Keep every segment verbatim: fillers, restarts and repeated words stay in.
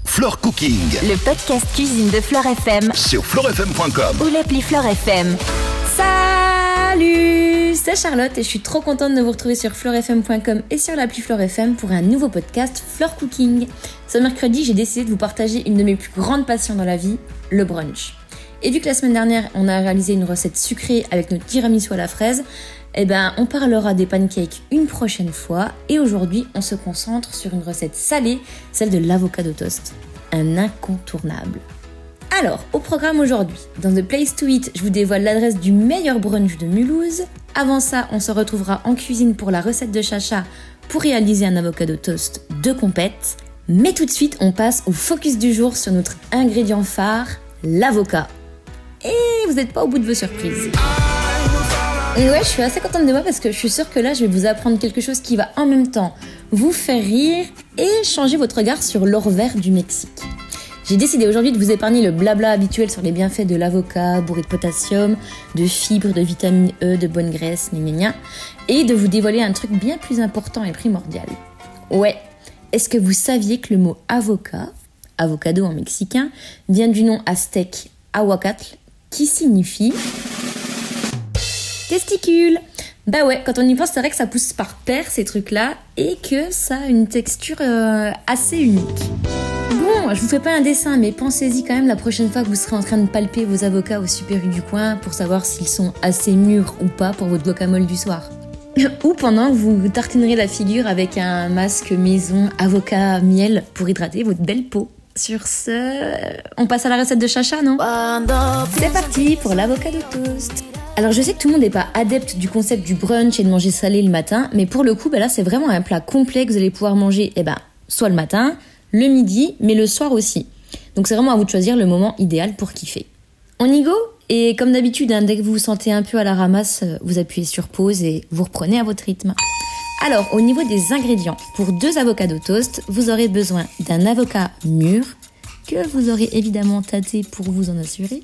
Flore Cooking, le podcast cuisine de Flore F M sur flore f m point com ou l'appli Flore F M. Salut, c'est Charlotte et je suis trop contente de vous retrouver sur flore f m point com et sur l'appli Flore F M pour un nouveau podcast Flore Cooking. Ce mercredi, j'ai décidé de vous partager une de mes plus grandes passions dans la vie, le brunch. Et vu que la semaine dernière, on a réalisé une recette sucrée avec notre tiramisu à la fraise, eh ben, on parlera des pancakes une prochaine fois. Et aujourd'hui, on se concentre sur une recette salée, celle de l'avocado toast. Un incontournable. Alors, au programme aujourd'hui, dans The Place to Eat, je vous dévoile l'adresse du meilleur brunch de Mulhouse. Avant ça, on se retrouvera en cuisine pour la recette de Chacha pour réaliser un avocado toast de compète. Mais tout de suite, on passe au focus du jour sur notre ingrédient phare, l'avocat. Et vous n'êtes pas au bout de vos surprises. Et ouais, je suis assez contente de moi parce que je suis sûre que là, je vais vous apprendre quelque chose qui va en même temps vous faire rire et changer votre regard sur l'or vert du Mexique. J'ai décidé aujourd'hui de vous épargner le blabla habituel sur les bienfaits de l'avocat, bourré de potassium, de fibres, de vitamine E, de bonne graisse, gna gna gna, et de vous dévoiler un truc bien plus important et primordial. Ouais, est-ce que vous saviez que le mot avocat, avocado en mexicain, vient du nom aztèque ahuacatl, qui signifie testicule. Bah ouais, quand on y pense, c'est vrai que ça pousse par terre ces trucs-là et que ça a une texture euh, assez unique. Bon, je vous fais pas un dessin, mais pensez-y quand même la prochaine fois que vous serez en train de palper vos avocats au Super U du coin pour savoir s'ils sont assez mûrs ou pas pour votre guacamole du soir. Ou pendant que vous tartinerez la figure avec un masque maison avocat miel pour hydrater votre belle peau. Sur ce, on passe à la recette de Chacha, non ? C'est parti pour l'avocado toast. Alors je sais que tout le monde n'est pas adepte du concept du brunch et de manger salé le matin, mais pour le coup, bah là c'est vraiment un plat complet que vous allez pouvoir manger eh ben, soit le matin, le midi, mais le soir aussi. Donc c'est vraiment à vous de choisir le moment idéal pour kiffer. On y go ? Et comme d'habitude, hein, dès que vous vous sentez un peu à la ramasse, vous appuyez sur pause et vous reprenez à votre rythme. Alors, au niveau des ingrédients, pour deux avocados toast, vous aurez besoin d'un avocat mûr, que vous aurez évidemment tâté pour vous en assurer,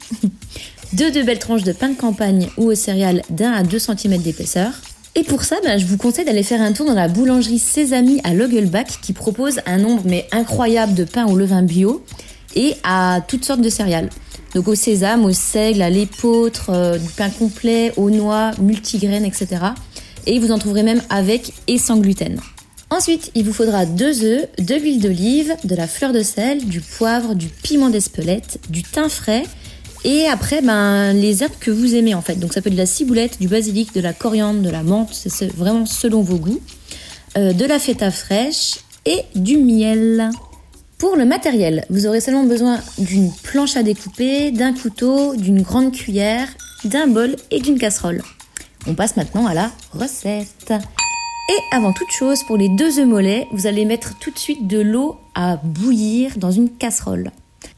de deux belles tranches de pain de campagne ou aux céréales d'un à deux centimètres d'épaisseur. Et pour ça, ben, je vous conseille d'aller faire un tour dans la boulangerie Sésame à Logelbach qui propose un nombre mais incroyable de pains au levain bio et à toutes sortes de céréales. Donc au sésame, au seigle, à l'épeautre, euh, du pain complet, aux noix, multigraines, et cetera. Et vous en trouverez même avec et sans gluten. Ensuite, il vous faudra deux œufs, de l'huile d'olive, de la fleur de sel, du poivre, du piment d'Espelette, du thym frais et après ben, les herbes que vous aimez en fait. Donc ça peut être de la ciboulette, du basilic, de la coriandre, de la menthe, c'est vraiment selon vos goûts, euh, de la feta fraîche et du miel. Pour le matériel, vous aurez seulement besoin d'une planche à découper, d'un couteau, d'une grande cuillère, d'un bol et d'une casserole. On passe maintenant à la recette. Et avant toute chose, pour les deux œufs mollets, vous allez mettre tout de suite de l'eau à bouillir dans une casserole.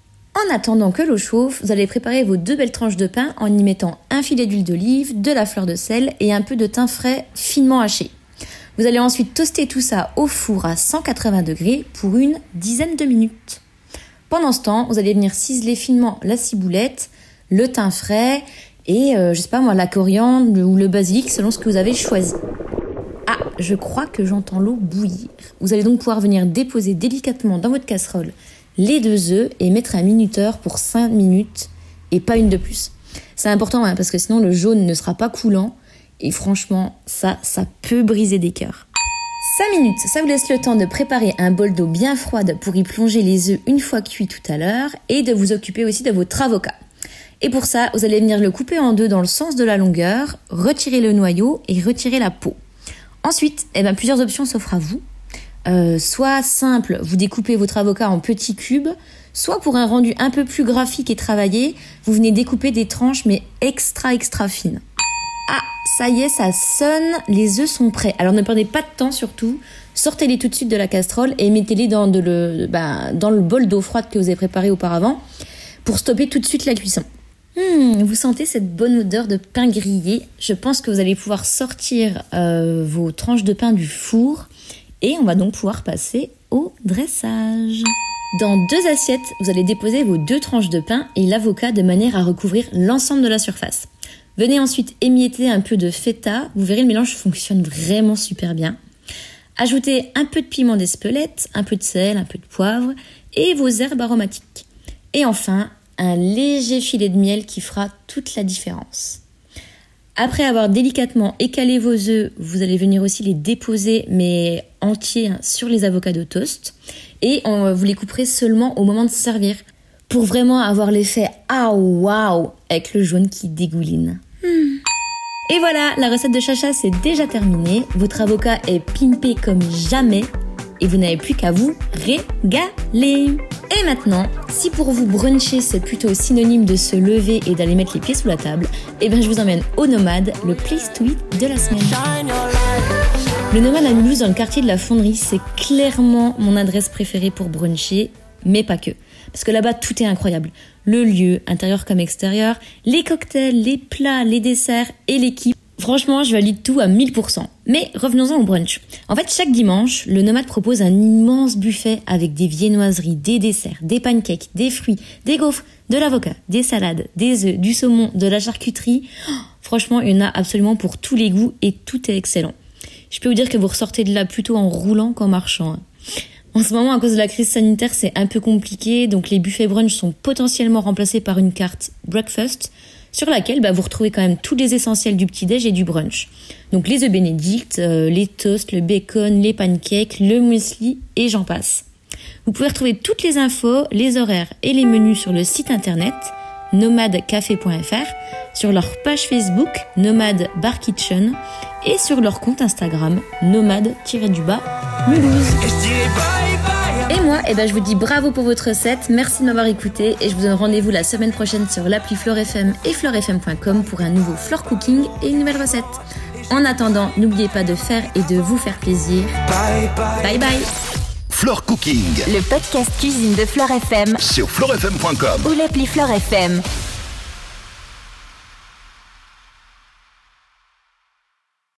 En attendant que l'eau chauffe, vous allez préparer vos deux belles tranches de pain en y mettant un filet d'huile d'olive, de la fleur de sel et un peu de thym frais finement haché. Vous allez ensuite toaster tout ça au four à cent quatre-vingts degrés pour une dizaine de minutes. Pendant ce temps, vous allez venir ciseler finement la ciboulette, le thym frais et, euh, je sais pas moi, la coriandre ou le basilic selon ce que vous avez choisi. Ah, je crois que j'entends l'eau bouillir. Vous allez donc pouvoir venir déposer délicatement dans votre casserole les deux œufs et mettre un minuteur pour cinq minutes et pas une de plus. C'est important hein, parce que sinon le jaune ne sera pas coulant et franchement, ça, ça peut briser des cœurs. cinq minutes, ça vous laisse le temps de préparer un bol d'eau bien froide pour y plonger les œufs une fois cuits tout à l'heure et de vous occuper aussi de votre avocat. Et pour ça, vous allez venir le couper en deux dans le sens de la longueur, retirer le noyau et retirer la peau. Ensuite, eh ben, plusieurs options s'offrent à vous. Euh, soit simple, vous découpez votre avocat en petits cubes, soit pour un rendu un peu plus graphique et travaillé, vous venez découper des tranches mais extra extra fines. Ah, ça y est, ça sonne, les œufs sont prêts. Alors ne perdez pas de temps surtout, sortez-les tout de suite de la casserole et mettez-les dans, de le, ben, dans le bol d'eau froide que vous avez préparé auparavant pour stopper tout de suite la cuisson. Hmm, vous sentez cette bonne odeur de pain grillé. Je pense que vous allez pouvoir sortir euh, vos tranches de pain du four et on va donc pouvoir passer au dressage. Dans deux assiettes, vous allez déposer vos deux tranches de pain et l'avocat de manière à recouvrir l'ensemble de la surface. Venez ensuite émietter un peu de feta. Vous verrez, le mélange fonctionne vraiment super bien. Ajoutez un peu de piment d'Espelette, un peu de sel, un peu de poivre et vos herbes aromatiques. Et enfin, un léger filet de miel qui fera toute la différence. Après avoir délicatement écalé vos œufs, vous allez venir aussi les déposer, mais entiers, hein, sur les avocados toast. Et on, vous les couperez seulement au moment de servir, pour vraiment avoir l'effet « Ah waouh !» avec le jaune qui dégouline. Hmm. Et voilà, la recette de Chacha, c'est déjà terminée. Votre avocat est pimpé comme jamais. Et vous n'avez plus qu'à vous régaler. Et maintenant, si pour vous bruncher c'est plutôt synonyme de se lever et d'aller mettre les pieds sous la table, eh bien je vous emmène au Nomade, le place to eat de la semaine. Le Nomade à Mulhouse dans le quartier de la Fonderie, c'est clairement mon adresse préférée pour bruncher, mais pas que. Parce que là-bas tout est incroyable. Le lieu, intérieur comme extérieur, les cocktails, les plats, les desserts et l'équipe. Franchement, je valide tout à mille pour cent. Mais revenons-en au brunch. En fait, chaque dimanche, le Nomade propose un immense buffet avec des viennoiseries, des desserts, des pancakes, des fruits, des gaufres, de l'avocat, des salades, des œufs, du saumon, de la charcuterie. Oh, franchement, il y en a absolument pour tous les goûts et tout est excellent. Je peux vous dire que vous ressortez de là plutôt en roulant qu'en marchant. Hein. En ce moment, à cause de la crise sanitaire, c'est un peu compliqué, donc les buffets brunch sont potentiellement remplacés par une carte breakfast, sur laquelle bah, vous retrouvez quand même tous les essentiels du petit-déj et du brunch. Donc les œufs bénédicts, euh, les toasts, le bacon, les pancakes, le muesli et j'en passe. Vous pouvez retrouver toutes les infos, les horaires et les menus sur le site internet nomade café point f r, sur leur page Facebook Nomade Bar Kitchen et sur leur compte Instagram nomade-du-bas Mulhouse. Et moi, eh ben, je vous dis bravo pour votre recette, merci de m'avoir écouté et je vous donne rendez-vous la semaine prochaine sur l'appli Flore F M et flore f m point com pour un nouveau Flore Cooking et une nouvelle recette. En attendant, n'oubliez pas de faire et de vous faire plaisir. Bye bye. Bye bye. Flore Cooking, le podcast cuisine de Flore F M sur flore f m point com ou l'appli Flore F M.